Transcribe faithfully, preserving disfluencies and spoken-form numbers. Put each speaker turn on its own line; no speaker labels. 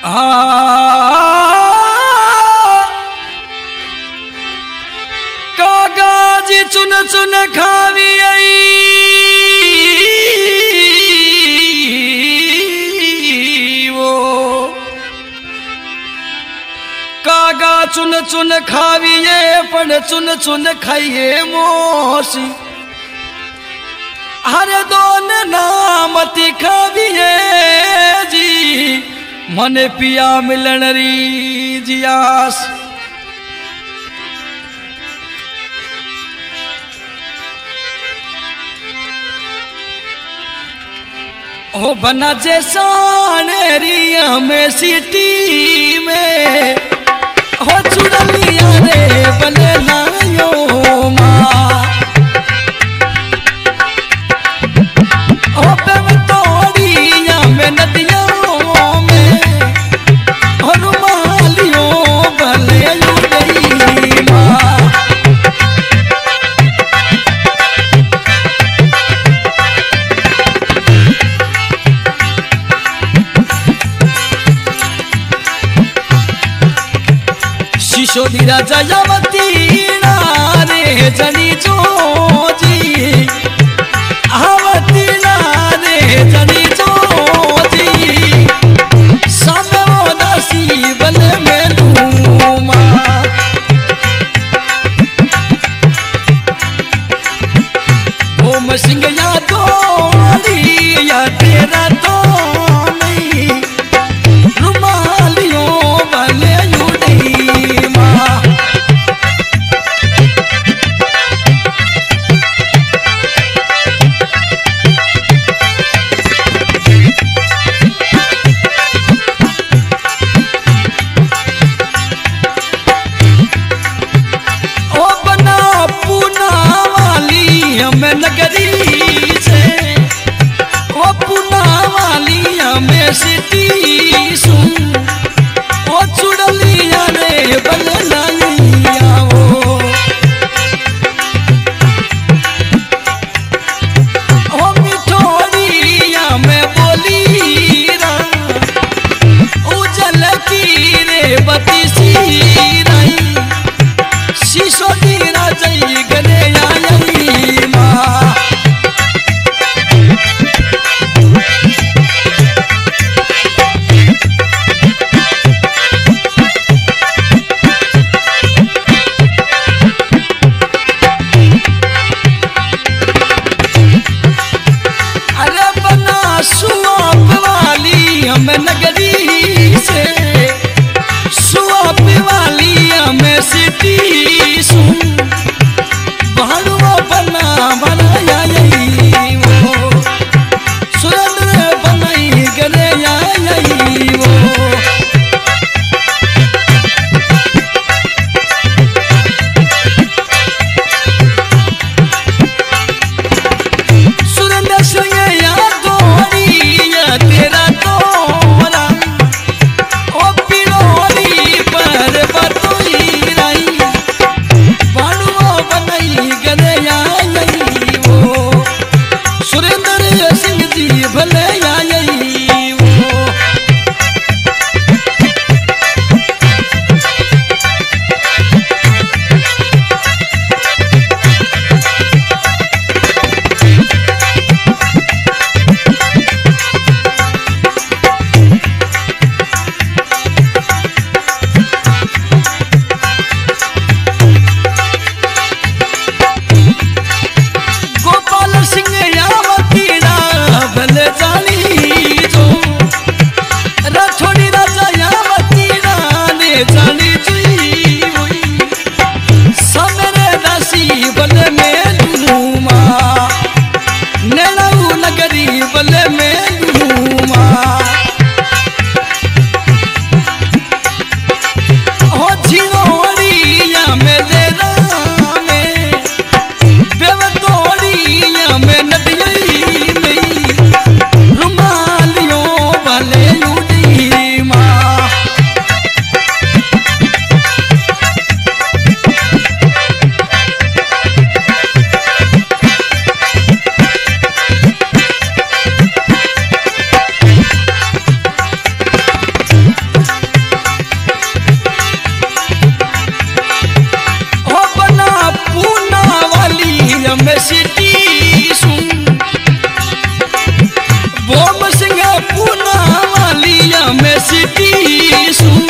कागज चुन चुन खावी आई वो कागा चुन चुन खाविए पण चुन चुन खाइए मोसी हर दोन नामती खाविए जी मने पिया मिलन री जियास ओ बना जैसा नेरिया में सिटी में हो चुड़लिया रे बने लायो माँ ओ बेव तोड़िया में नदियों में और रुमालियों भले लुटई माँ शिशोदी राजा यवती रे जनी जोजी आवती रे जनी जोजी सब नसीबल में लूमा ओम सिंह या दोली या तेरा तो नहीं रुमालियों भले सिटी सु